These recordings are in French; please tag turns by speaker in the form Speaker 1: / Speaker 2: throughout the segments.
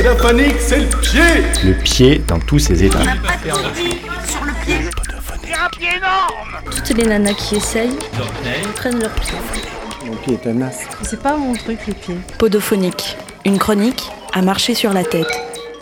Speaker 1: Podophonique, c'est le pied.
Speaker 2: Le pied dans tous ses états.
Speaker 3: Sur le pied.
Speaker 4: C'est un pied énorme.
Speaker 5: Toutes les nanas qui essayent prennent leur pied.
Speaker 6: Mon pied est un astre.
Speaker 7: C'est pas mon truc, les pieds.
Speaker 8: Podophonique, une chronique à marcher sur la tête.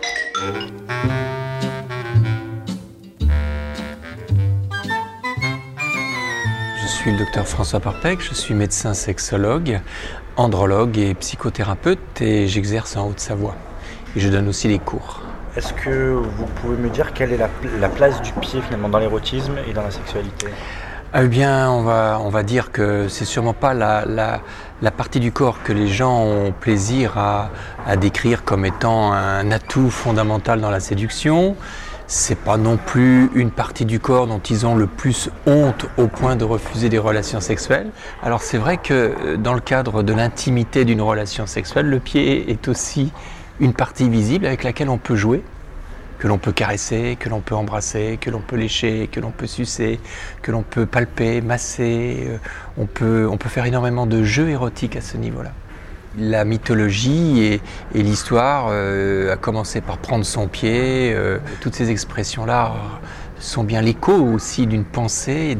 Speaker 9: Je suis le docteur François Parpec, je suis médecin sexologue, andrologue et psychothérapeute et j'exerce en Haute-Savoie. Et je donne aussi des cours.
Speaker 10: Est-ce que vous pouvez me dire quelle est la place du pied finalement dans l'érotisme et dans la sexualité ?
Speaker 9: Eh bien, on va dire que c'est sûrement pas la partie du corps que les gens ont plaisir à décrire comme étant un atout fondamental dans la séduction. C'est pas non plus une partie du corps dont ils ont le plus honte au point de refuser des relations sexuelles. Alors c'est vrai que dans le cadre de l'intimité d'une relation sexuelle, le pied est aussi une partie visible avec laquelle on peut jouer, que l'on peut caresser, que l'on peut embrasser, que l'on peut lécher, que l'on peut sucer, que l'on peut palper, masser. On peut faire énormément de jeux érotiques à ce niveau-là. La mythologie et l'histoire a commencé par prendre son pied. Toutes ces expressions-là sont bien l'écho aussi d'une pensée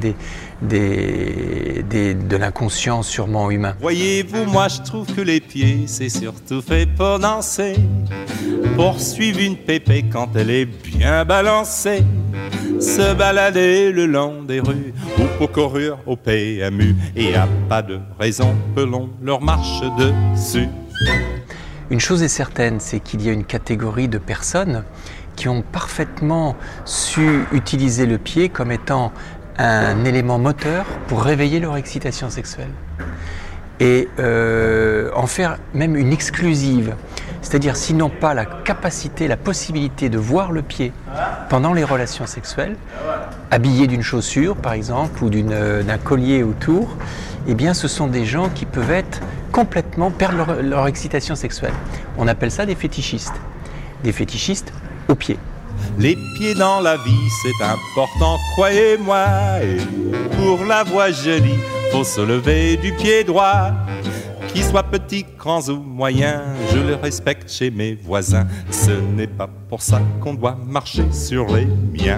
Speaker 9: de l'inconscient sûrement humain.
Speaker 11: Voyez-vous, moi je trouve que les pieds, c'est surtout fait pour danser, pour suivre une pépée quand elle est bien balancée, se balader le long des rues ou pour courir au PMU. Et y a pas de raison que l'on leur marche dessus.
Speaker 9: Une chose est certaine, c'est qu'il y a une catégorie de personnes qui ont parfaitement su utiliser le pied comme étant un élément moteur pour réveiller leur excitation sexuelle et en faire même une exclusive. C'est-à-dire s'ils n'ont pas la capacité, la possibilité de voir le pied pendant les relations sexuelles, habillés d'une chaussure par exemple ou d'un collier autour, eh bien ce sont des gens qui peuvent être complètement perdre leur excitation sexuelle. On appelle ça des fétichistes. Des fétichistes aux pieds.
Speaker 11: Les pieds dans la vie, c'est important, croyez-moi. Et pour la voix jolie, faut se lever du pied droit. Qu'ils soient petits, grands ou moyens, je le respecte chez mes voisins. Ce n'est pas pour ça qu'on doit marcher sur les miens.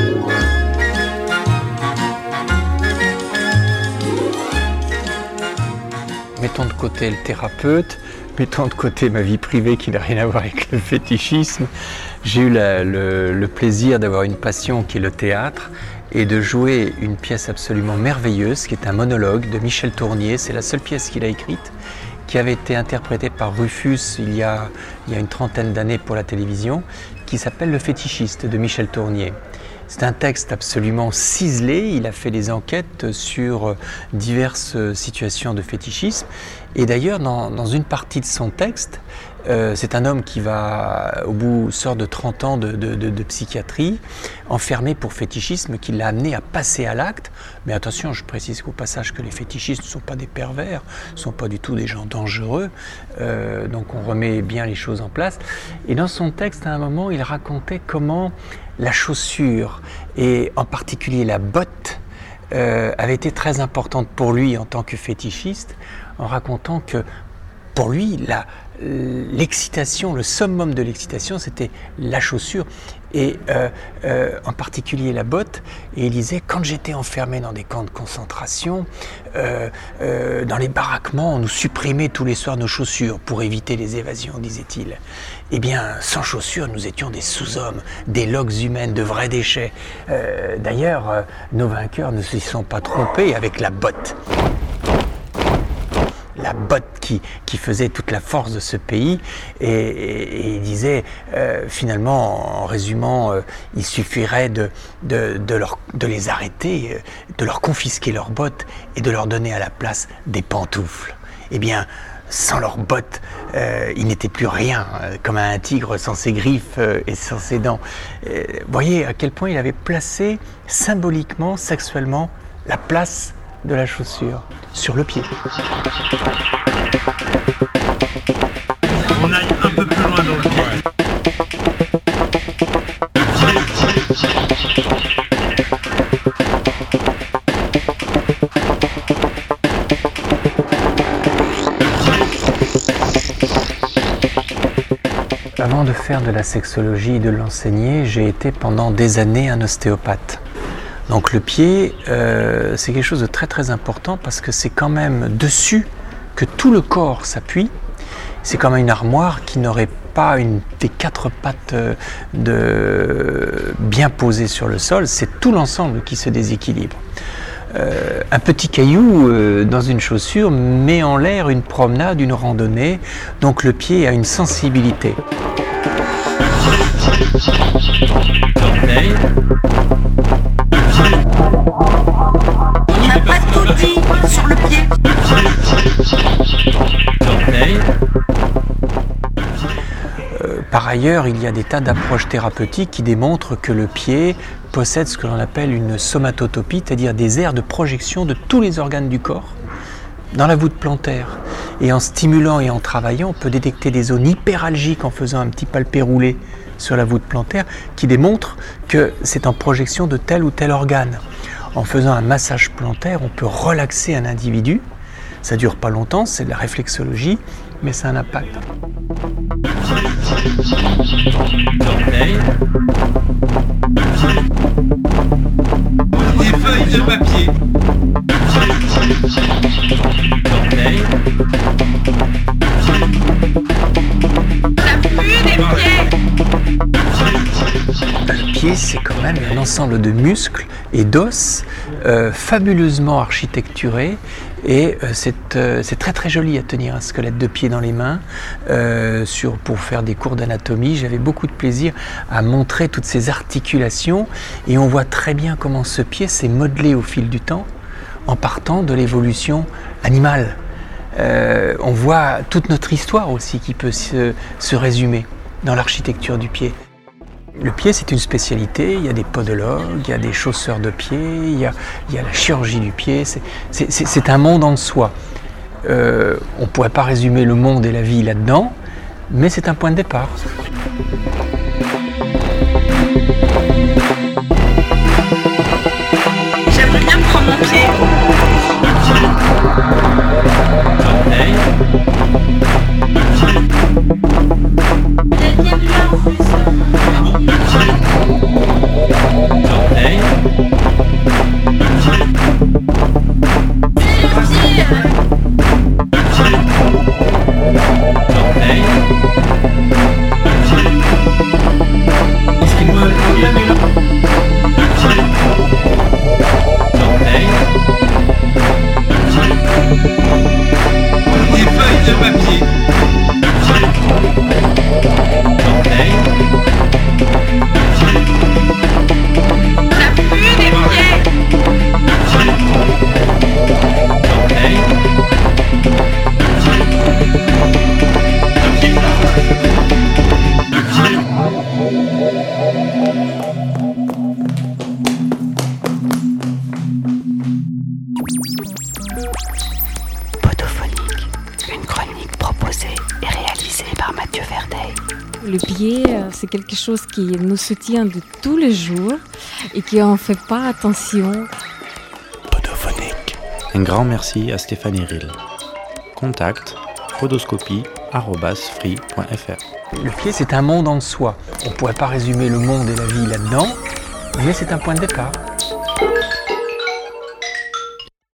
Speaker 9: Mettons de côté le thérapeute, mettons de côté ma vie privée qui n'a rien à voir avec le fétichisme. J'ai eu le plaisir d'avoir une passion qui est le théâtre et de jouer une pièce absolument merveilleuse qui est un monologue de Michel Tournier. C'est la seule pièce qu'il a écrite, qui avait été interprétée par Rufus il y a une trentaine d'années pour la télévision, qui s'appelle Le fétichiste de Michel Tournier. C'est un texte absolument ciselé, il a fait des enquêtes sur diverses situations de fétichisme. Et d'ailleurs, dans une partie de son texte, c'est un homme qui va, au bout, sort de 30 ans de psychiatrie, enfermé pour fétichisme, qui l'a amené à passer à l'acte. Mais attention, je précise qu'au passage que les fétichistes ne sont pas des pervers, ne sont pas du tout des gens dangereux. Donc on remet bien les choses en place. Et dans son texte, à un moment, il racontait comment la chaussure, et en particulier la botte, avait été très importante pour lui en tant que fétichiste, en racontant que pour lui, l'excitation, le summum de l'excitation, c'était la chaussure et en particulier la botte. Et il disait, quand j'étais enfermé dans des camps de concentration, dans les baraquements, on nous supprimait tous les soirs nos chaussures pour éviter les évasions, disait-il. Eh bien, sans chaussures, nous étions des sous-hommes, des loques humaines, de vrais déchets. D'ailleurs, nos vainqueurs ne s'y sont pas trompés avec la botte. La botte qui faisait toute la force de ce pays et il disait finalement, en résumant, il suffirait de les arrêter, de leur confisquer leurs bottes et de leur donner à la place des pantoufles. Eh bien, sans leurs bottes, ils n'étaient plus rien, comme un tigre sans ses griffes et sans ses dents. Voyez à quel point il avait placé symboliquement, sexuellement, la place de la chaussure sur le pied.
Speaker 1: On aille un peu plus loin dans le coin.
Speaker 9: Avant de faire de la sexologie et de l'enseigner, j'ai été pendant des années un ostéopathe. Donc le pied, c'est quelque chose de très très important parce que c'est quand même dessus que tout le corps s'appuie. C'est comme une armoire qui n'aurait pas des 4 pattes bien posées sur le sol, c'est tout l'ensemble qui se déséquilibre. Un petit caillou dans une chaussure met en l'air une promenade, une randonnée, donc le pied a une sensibilité.
Speaker 3: On n'a pas tout dit sur le pied.
Speaker 9: Par ailleurs, il y a des tas d'approches thérapeutiques qui démontrent que le pied possède ce que l'on appelle une somatotopie, c'est-à-dire des aires de projection de tous les organes du corps dans la voûte plantaire. Et en stimulant et en travaillant, on peut détecter des zones hyperalgiques en faisant un petit palpé roulé sur la voûte plantaire qui démontre que c'est en projection de tel ou tel organe. En faisant un massage plantaire, on peut relaxer un individu. Ça ne dure pas longtemps, c'est de la réflexologie, mais ça a un impact.
Speaker 1: Des feuilles de papier.
Speaker 9: Le pied, c'est quand même un ensemble de muscles et d'os fabuleusement architecturés et c'est très très joli à tenir un squelette de pied dans les mains. Pour faire des cours d'anatomie, j'avais beaucoup de plaisir à montrer toutes ces articulations et on voit très bien comment ce pied s'est modelé au fil du temps en partant de l'évolution animale. On voit toute notre histoire aussi qui peut se résumer dans l'architecture du pied. Le pied, c'est une spécialité, il y a des podologues, il y a des chausseurs de pied, il y a la chirurgie du pied, c'est un monde en soi. On ne pourrait pas résumer le monde et la vie là-dedans, mais c'est un point de départ.
Speaker 3: J'aimerais bien prendre mon pied. Elle vient de là en plus.
Speaker 1: Des feuilles de papier.
Speaker 8: Podophonique, une chronique proposée et réalisée par Mathieu Verdeil.
Speaker 7: Le pied, c'est quelque chose qui nous soutient de tous les jours et qu'on ne fait pas attention.
Speaker 2: Podophonique. Un grand merci à Stéphanie Rill. Contact podoscopie@free.fr.
Speaker 9: Le pied, c'est un monde en soi. On ne pourrait pas résumer le monde et la vie là-dedans, mais c'est un point de départ.